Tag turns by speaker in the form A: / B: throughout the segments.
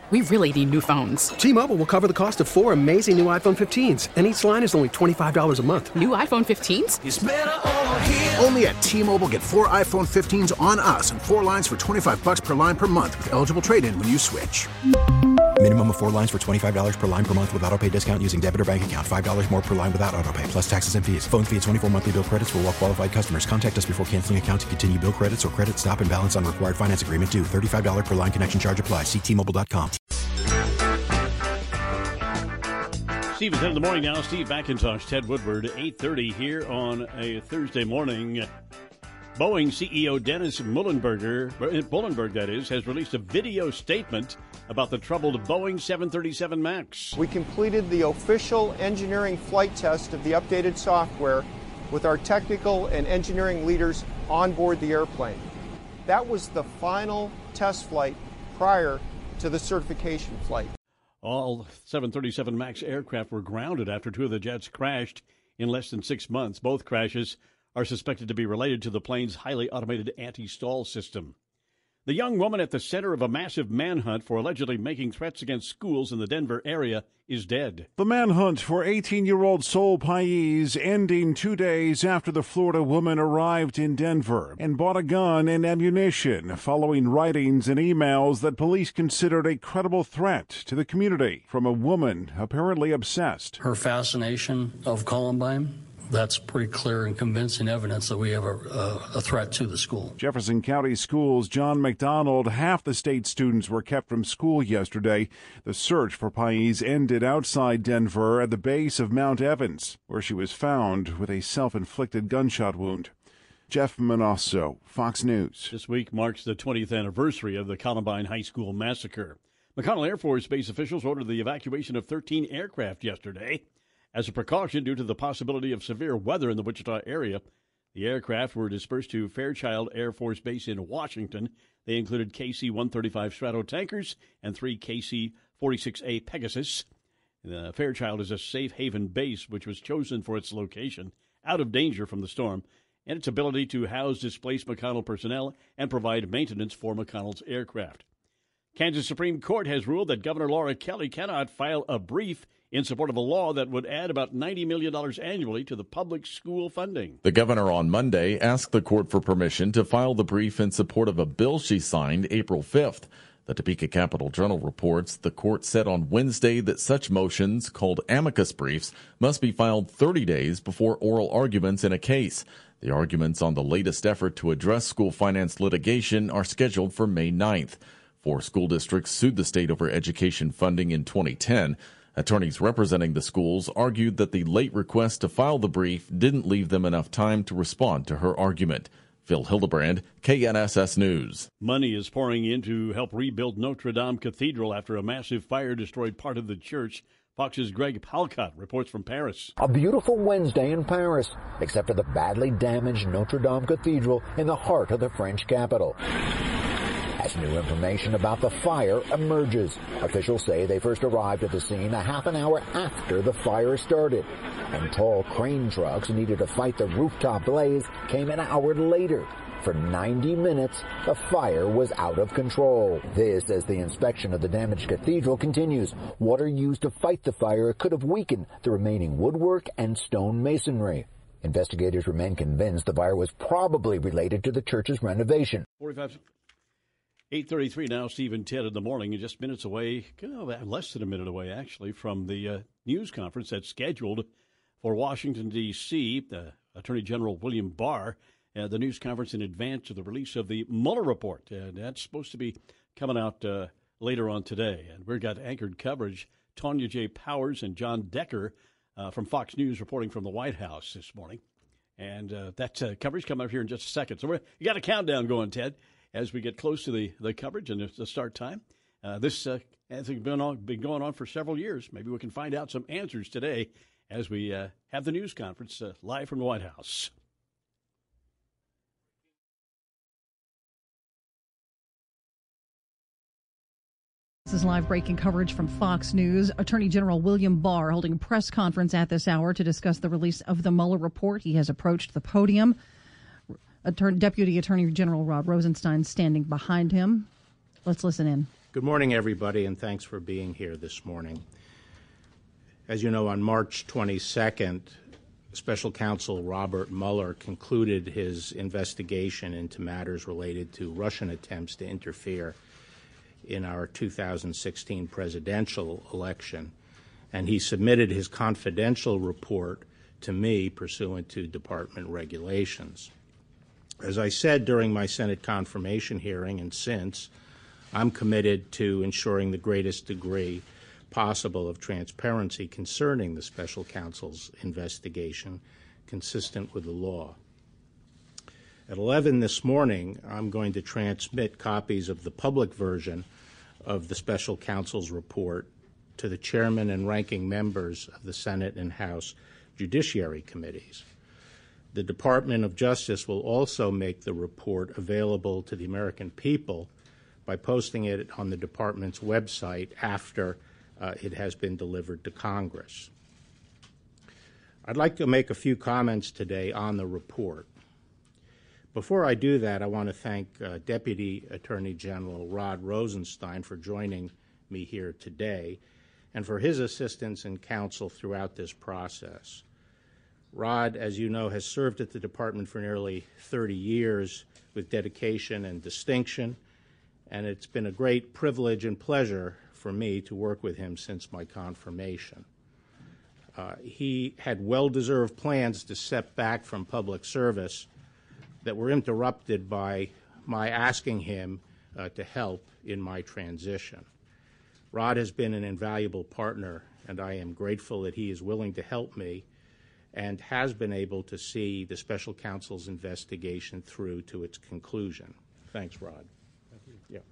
A: We really need new phones.
B: T-Mobile will cover the cost of 4 amazing new iPhone 15s, and each line is only $25 a month.
A: New iPhone 15s?
C: It's better over here.
D: Only at T-Mobile, get 4 iPhone 15s on us and 4 lines for $25 per line per month with eligible trade-in when you switch.
E: Minimum of 4 lines for $25 per line per month with autopay discount using debit or bank account. $5 more per line without autopay, plus taxes and fees. Phone fee at 24 monthly bill credits for well-qualified customers. Contact us before canceling account to continue bill credits or credit stop and balance on required finance agreement due. $35 per line connection charge applies. See T-Mobile.com.
F: Steve is 10 in the morning now. Steve McIntosh, Ted Woodward, 8:30 here on a Thursday morning. Boeing CEO Dennis Muilenburg, that is, has released a video statement about the troubled Boeing 737 MAX.
G: We completed the official engineering flight test of the updated software with our technical and engineering leaders on board the airplane. That was the final test flight prior to the certification flight.
F: All 737 MAX aircraft were grounded after 2 of the jets crashed in less than 6 months. Both crashes are suspected to be related to the plane's highly automated anti-stall system. The young woman at the center of a massive manhunt for allegedly making threats against schools in the Denver area is dead.
H: The manhunt for 18-year-old Sol Pais ending 2 days after the Florida woman arrived in Denver and bought a gun and ammunition following writings and emails that police considered a credible threat to the community from a woman apparently obsessed.
I: Her fascination of Columbine, that's pretty clear and convincing evidence that we have a threat to the school.
H: Jefferson County Schools' John McDonald, half the state students were kept from school yesterday. The search for Pais ended outside Denver at the base of Mount Evans, where she was found with a self-inflicted gunshot wound. Jeff Manasso, Fox News.
F: This week marks the 20th anniversary of the Columbine High School massacre. McConnell Air Force Base officials ordered the evacuation of 13 aircraft yesterday. As a precaution due to the possibility of severe weather in the Wichita area, the aircraft were dispersed to Fairchild Air Force Base in Washington. They included KC-135 Stratotankers and 3 KC-46A Pegasus. Fairchild is a safe haven base which was chosen for its location, out of danger from the storm, and its ability to house displaced McConnell personnel and provide maintenance for McConnell's aircraft. Kansas Supreme Court has ruled that Governor Laura Kelly cannot file a brief in support of a law that would add about $90 million annually to the public school funding.
J: The governor on Monday asked the court for permission to file the brief in support of a bill she signed April 5th. The Topeka Capital-Journal reports the court said on Wednesday that such motions, called amicus briefs, must be filed 30 days before oral arguments in a case. The arguments on the latest effort to address school finance litigation are scheduled for May 9th. 4 school districts sued the state over education funding in 2010. Attorneys representing the schools argued that the late request to file the brief didn't leave them enough time to respond to her argument. Phil Hildebrand, KNSS News.
F: Money is pouring in to help rebuild Notre Dame Cathedral after a massive fire destroyed part of the church. Fox's Greg Palcott reports from Paris.
K: A beautiful Wednesday in Paris, except for the badly damaged Notre Dame Cathedral in the heart of the French capital. As new information about the fire emerges, officials say they first arrived at the scene a half an hour after the fire started, and tall crane trucks needed to fight the rooftop blaze came an hour later. For 90 minutes, the fire was out of control. This as the inspection of the damaged cathedral continues. Water used to fight the fire could have weakened the remaining woodwork and stone masonry. Investigators remain convinced the fire was probably related to the church's renovation.
F: 8:33 now, Steve and Ted in the morning, and just minutes away, less than a minute away, actually, from the news conference that's scheduled for Washington, D.C. Attorney General William Barr, the news conference in advance of the release of the Mueller report. That's supposed to be coming out later on today. And we've got anchored coverage, Tanya J. Powers and John Decker from Fox News reporting from the White House this morning. And that coverage coming up here in just a second. So you got a countdown going, Ted, as we get close to the coverage and the start time. This has been going on for several years. Maybe we can find out some answers today as we have the news conference live from the White House.
L: This is live breaking coverage from Fox News. Attorney General William Barr holding a press conference at this hour to discuss the release of the Mueller report. He has approached the podium. Deputy Attorney General Rod Rosenstein standing behind him. Let's listen in.
C: Good morning, everybody, and thanks for being here this morning. As you know, on March 22nd, Special Counsel Robert Mueller concluded his investigation into matters related to Russian attempts to interfere in our 2016 presidential election, and he submitted his confidential report to me pursuant to department regulations. As I said during my Senate confirmation hearing and since, I'm committed to ensuring the greatest degree possible of transparency concerning the special counsel's investigation, consistent with the law. At 11 this morning, I'm going to transmit copies of the public version of the special counsel's report to the chairman and ranking members of the Senate and House Judiciary Committees. The Department of Justice will also make the report available to the American people by posting it on the department's website after it has been delivered to Congress. I'd like to make a few comments today on the report. Before I do that, I want to thank Deputy Attorney General Rod Rosenstein for joining me here today and for his assistance and counsel throughout this process. Rod, as you know, has served at the department for nearly 30 years with dedication and distinction, and it's been a great privilege and pleasure for me to work with him since my confirmation. He had well-deserved plans to step back from public service that were interrupted by my asking him to help in my transition. Rod has been an invaluable partner, and I am grateful that he is willing to help me and has been able to see the special counsel's investigation through to its conclusion. Thanks, Rod. Thank you. Yeah.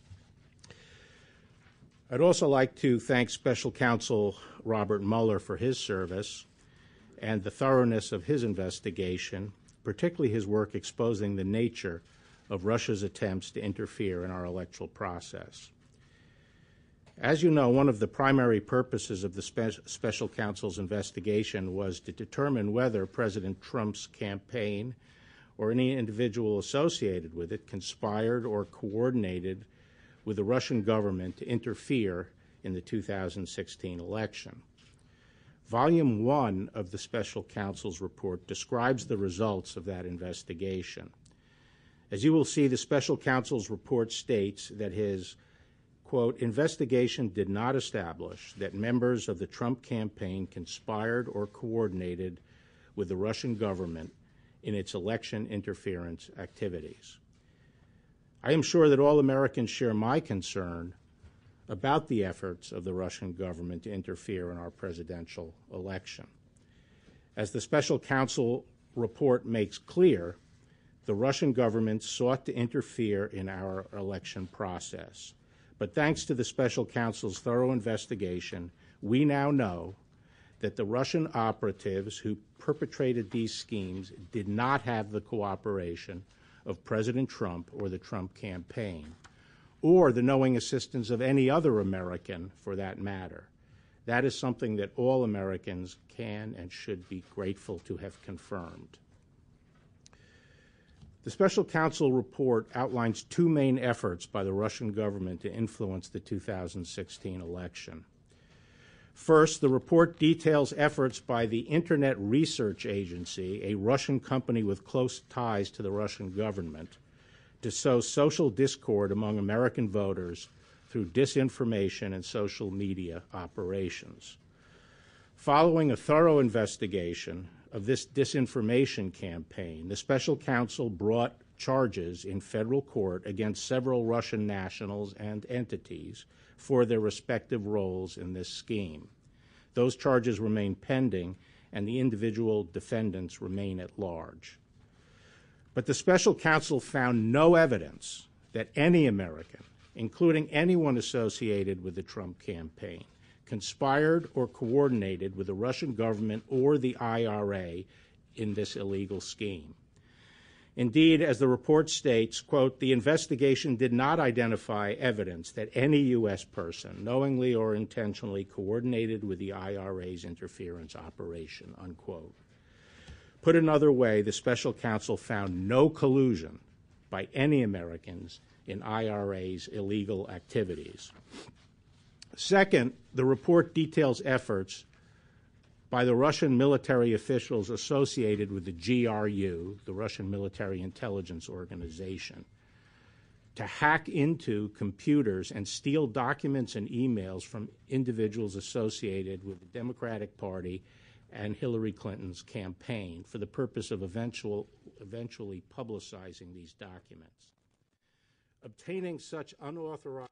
C: I'd also like to thank Special Counsel Robert Mueller for his service and the thoroughness of his investigation, particularly his work exposing the nature of Russia's attempts to interfere in our electoral process. As you know, one of the primary purposes of the Special Counsel's investigation was to determine whether President Trump's campaign or any individual associated with it conspired or coordinated with the Russian government to interfere in the 2016 election. Volume 1 of the Special Counsel's report describes the results of that investigation. As you will see, the Special Counsel's report states that his, quote, investigation did not establish that members of the Trump campaign conspired or coordinated with the Russian government in its election interference activities. I am sure that all Americans share my concern about the efforts of the Russian government to interfere in our presidential election. As the Special Counsel report makes clear, the Russian government sought to interfere in our election process. But thanks to the Special Counsel's thorough investigation, we now know that the Russian operatives who perpetrated these schemes did not have the cooperation of President Trump or the Trump campaign, or the knowing assistance of any other American for that matter. That is something that all Americans can and should be grateful to have confirmed. The Special Counsel report outlines two main efforts by the Russian government to influence the 2016 election. First, the report details efforts by the Internet Research Agency, a Russian company with close ties to the Russian government, to sow social discord among American voters through disinformation and social media operations. Following a thorough investigation of this disinformation campaign, the Special Counsel brought charges in federal court against several Russian nationals and entities for their respective roles in this scheme. Those charges remain pending, and the individual defendants remain at large. But the Special Counsel found no evidence that any American, including anyone associated with the Trump campaign, conspired or coordinated with the Russian government or the IRA in this illegal scheme. Indeed, as the report states, quote, the investigation did not identify evidence that any U.S. person knowingly or intentionally coordinated with the IRA's interference operation, unquote. Put another way, the Special Counsel found no collusion by any Americans in IRA's illegal activities. Second, the report details efforts by the Russian military officials associated with the GRU, the Russian Military Intelligence Organization, to hack into computers and steal documents and emails from individuals associated with the Democratic Party and Hillary Clinton's campaign for the purpose of eventually publicizing these documents. Obtaining such unauthorized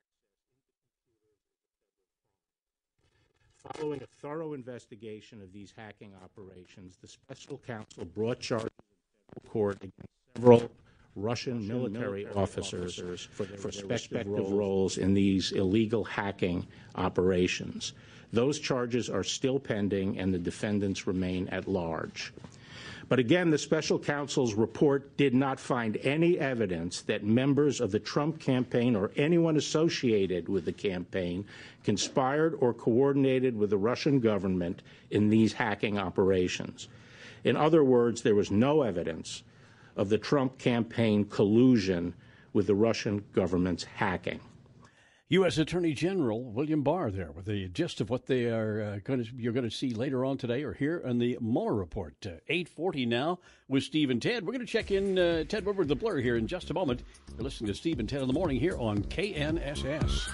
C: following a thorough investigation of these hacking operations, the special counsel brought charges in federal court against several Russian military officers for their respective roles in these illegal hacking operations. Those charges are still pending, and the defendants remain at large. But again, the special counsel's report did not find any evidence that members of the Trump campaign or anyone associated with the campaign conspired or coordinated with the Russian government in these hacking operations. In other words, there was no evidence of the Trump campaign collusion with the Russian government's hacking.
F: U.S. Attorney General William Barr there with the gist of what they are you're going to see later on today or here on the Mueller report. 8:40 now with Steve and Ted. We're going to check in Ted Woodward, the Blur, here in just a moment. You're listening to Steve and Ted in the morning here on KNSS.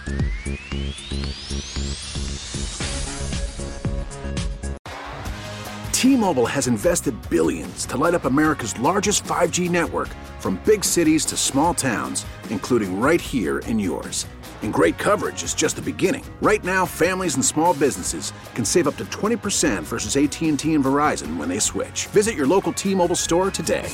D: T-Mobile has invested billions to light up America's largest 5G network, from big cities to small towns, including right here in yours. And great coverage is just the beginning. Right now, families and small businesses can save up to 20% versus AT&T and Verizon when they switch. Visit your local T-Mobile store today.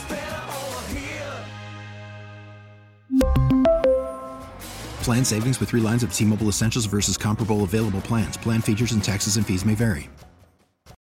E: Plan savings with 3 lines of T-Mobile Essentials versus comparable available plans. Plan features and taxes and fees may vary.